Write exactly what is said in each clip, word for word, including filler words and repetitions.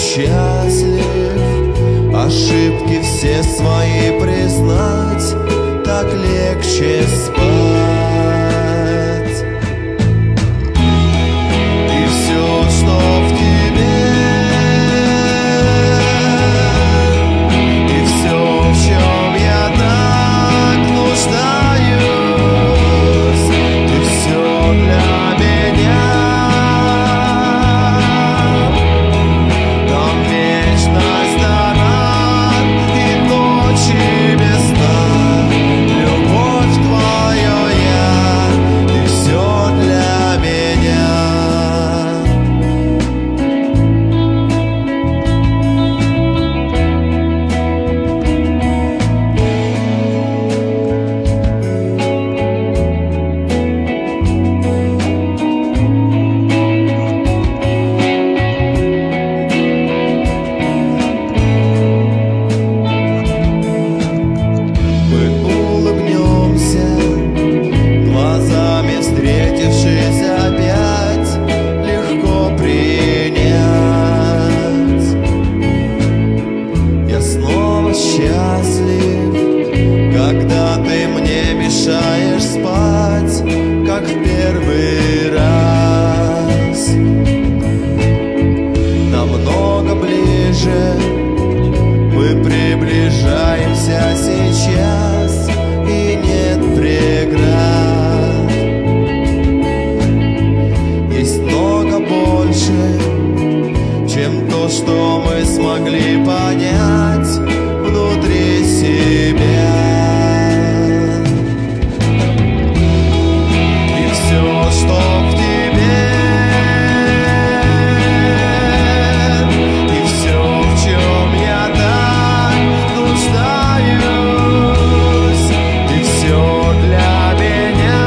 счастлив ошибки все свои признать, так легче спать. И все, что в тебе, и все, в чем я так нуждаюсь, ты все для меня. Нам вечность дана, и ночи без сна. Любовь твоя я, ты все для меня. Мы улыбнемся, глазами встретившись опять, легко принять. Я снова счастлив, когда ты мне мешаешь спать, как в первый раз. Намного ближе мы приближаемся сейчас, и нет преград. Есть много больше, чем то, что мы смогли понять внутри себя. И все, что в тебе, и все, в чем я так нуждаюсь, ты все для меня.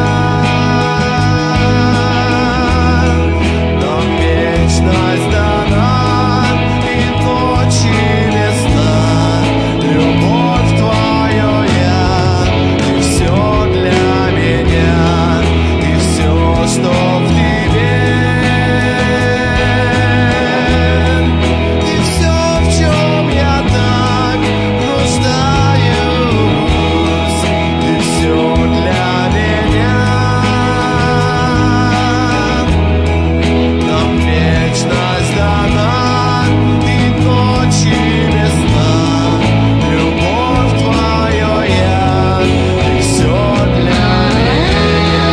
Нам вечность дана, и ночи без сна. Любовь твоя я, ты все для меня. И все, что в тебе, и все, в чем я так нуждаюсь, ты все для меня. Нам вечность дана, и ночи без сна. Любовь твоя я, ты все для меня.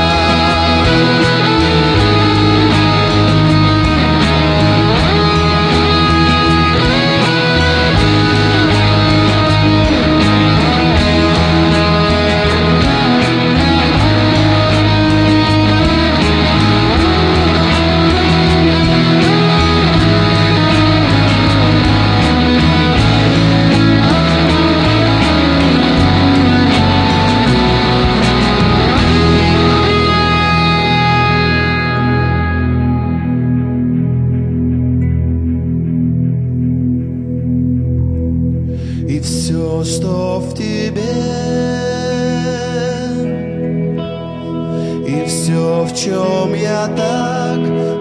И все, что в тебе, и все, в чем я так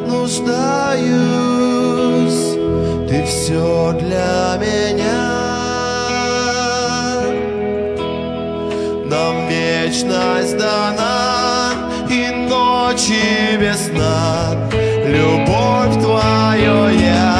нуждаюсь, ты все для меня. Нам вечность дана, и ночи без сна. Любовь твоя я,